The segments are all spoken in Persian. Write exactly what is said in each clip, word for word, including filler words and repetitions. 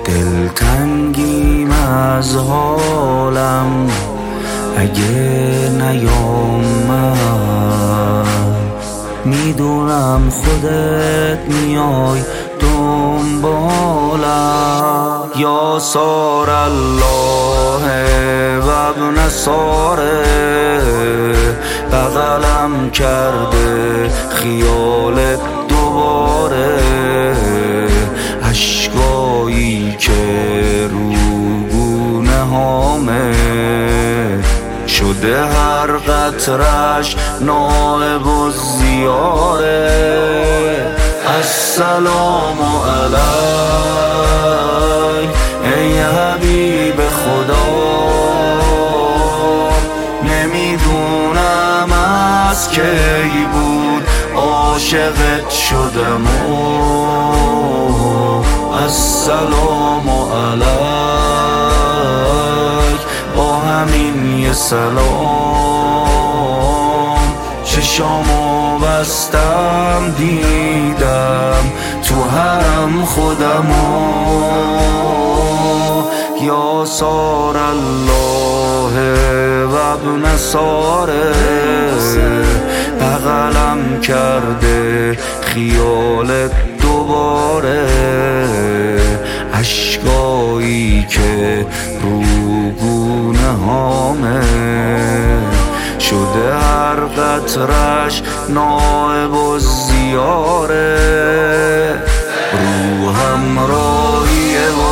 دلتنگیم از حالم اگه نیامد، میدونم خودت میای دنبالم. یا سار الله و ابن ساره، بغلم کرده خیالت دوباره، اشکایی که رو گونه هامه شده هر قطرش نائب الزیاره. السلام علیک ای حبیب خدا، نمیدونم از کی بود عاشقت شدم. السلام علیک، با همین یه سلام چشامو بستم دیدم تو حرم خودمو. یا سار الله و ابن ساره، بغلم کرده خیالت دوباره، اشکایی که رو گونه هامه شده هر قطرش نائب الزیاره. روحم راهیه و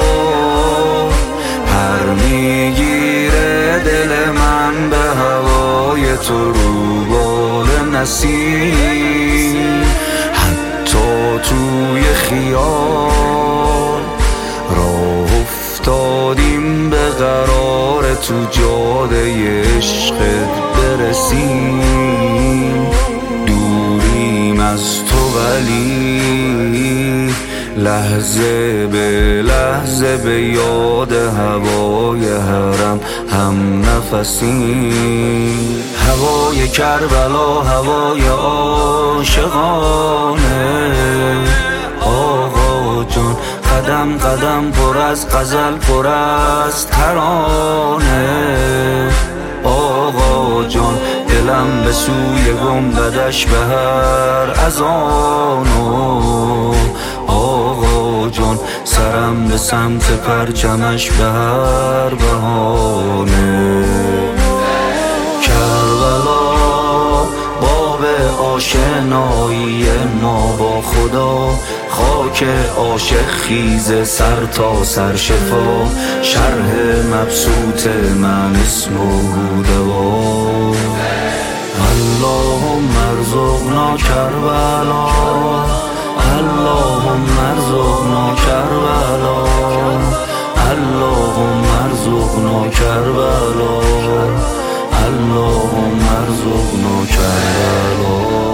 پر میگیره دل من به هوای تو رو بال نسیم، حتی توی خیال راه افتادیم به قرار تو جاده عشقت برسیم. دوریم از تو ولی لحظه به لحظه به یاد هوای حرم هم نفسیم. هوای کربلا هوای عاشقانه، آقا جان قدم قدم پر از غزل پر از ترانه. آقا جان دلم به سوی گنبدش به هر اذانو، آقا جان سرم به سمت پرچمش به هر بهانه. کربلا باب آشنایی ما با خدا، خاک عاشق خیز سر تا سر شفا، شرح مبسوط من اسم و دوا. اللهم ارزقنا کربلا، اللهم ارزقنا کربلا، اللهم ارزقنا کربلا، اللهم ارزقنا کربلا.